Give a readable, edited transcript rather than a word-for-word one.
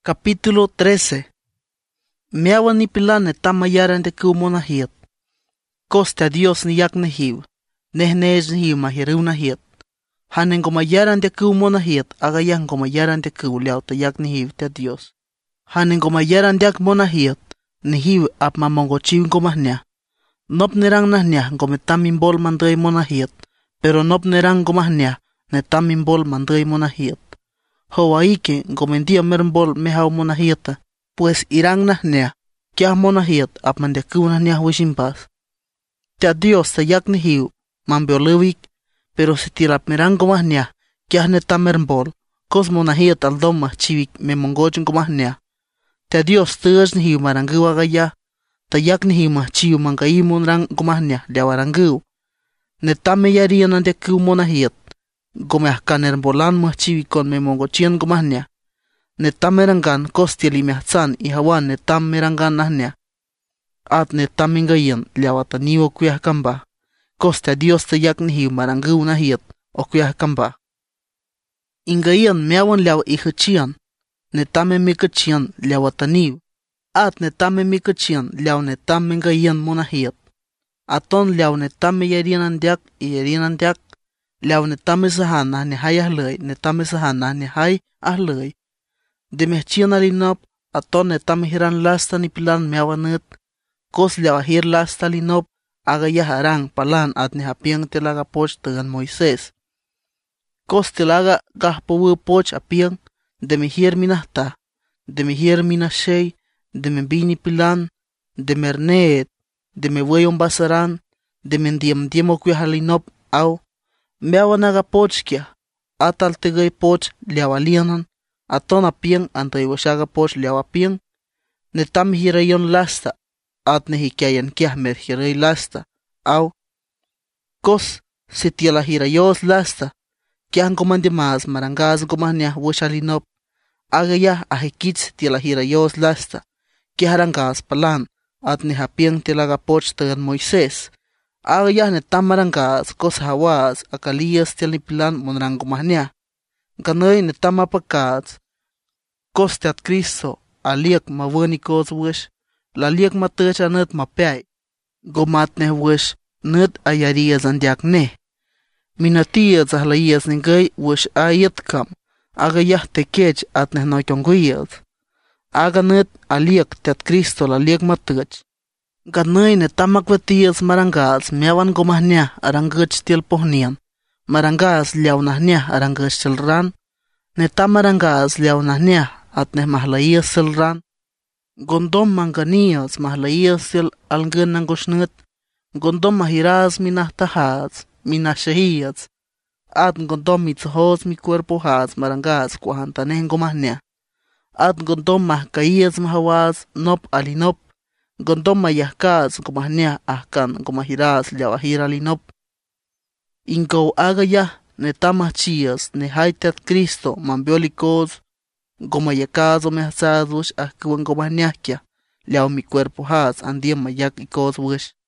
Capítulo 13. Meawan nipilan tamayaran de kumonahiet. Costa Dios ni yak nehiv. Nehnej nehiv mahiriw nahiet. Hanen gomayaran de kumonahiet agayan gomayaran de kuliao te yak nehiv te Dios. Hanen gomayaran de ak monahiet nehiv ap mamongochiv gomahnya. Nop nerang nahnya gometamin bol manday monahiet. Pero nop nerang gomahnya netamin bol manday monahiet. Hawaike gomendia mermbol mehaw monahieta, pues irang nahnya, kiah monahiet ap mandeku nahnya wishimpas. Te Dios te yak nehiu, mambiolewik, pero si tirap merang gomahnya, kiah neta mermbol, kos monahiet al doma chivik me mongojun gomahnya. Te Dios tuaj nehiu marangu agaya, te yak nehiu mah chiu mangai monrang gomahnya liawarangu. Neta me yarian andeku monahiet. Gomeh kaner bolan mah chiwi kon me mongochian gomahnya. Netam merangan kostiel imehzan ihawan netam merangan nahnya. At netam mingayen liawata niwo kuyah kamba. Koste Dios te yak nehiu marangu nahiet o kuyah kamba. Ingayen meawan liaw ihachian. Netame mikachian liawata niw. At netame mikachian liaw netam mingayen monahiet. Aton liaw netam meyarian andiak iyarian andiak. Liaw netame sahan nah ni hay ahlay, netame sahan nah ni hay ahlay. Demehchian alinop, aton netame hiran lasta ni pilan meawanet, kos liaw ahir lasta linop, agayah arang palan at ni hapiang telaga poch tegan Moises. Kos telaga gahpowe poch apiang, demihir minahta, demihir minashay, demebini pilan, demerneet, demeweyon basaran, demendiemo kuyahalinop, au, meawanaga pochkia, atal tegay poch liawalianan, aton apiang antaywasaga poch liawapiang, netam hirayon lasta, at nehikyayan kiah mer hiray lasta, au, kos sitiala hirayos lasta, kiah gomandimas marangas gomahnya washalinop, agayah ahikits tiala hirayos lasta, kiah harangas palan, at nehapiang tilaga poch tegan Moises. Agayah netam marangas kos hawas akalias tial nipilan monrang gomahnya. Ganay netam apakats kos teat Cristo aliak mawani kos wish laliak matech anet mapiay. Gomat ne wish net ayarias andiak ne. Minatias ahlayas ningay wish ayat kam. Agayah tekech at ne noyonguyas. Aganet aliak teat Cristo laliak matech. Ganay netamak vetias marangas meawan gomahnya arangach tiel pohnian. Marangas liaw nahnya arangach silran. Netam marangas liaw nahnya at neh mahlayas silran. Gondom manganias mahlayas sil algen nangosnet. Gondom mahiras minahtahaz, minashahiyaz. At gondom mitzhos mi cuerpo haz marangas kuahantaneh gomahnya. At gondom mahkayas mahawaz nop alinop. Gondom mayahkas gomahnya ahkan gomahiras liawahira linop. Ingo agayah netamah chias nehaitat Cristo mambiolikos gomayakas omehsadush ahkuan gomahnyahkia liaw mi cuerpo has andiem mayak ikos wish.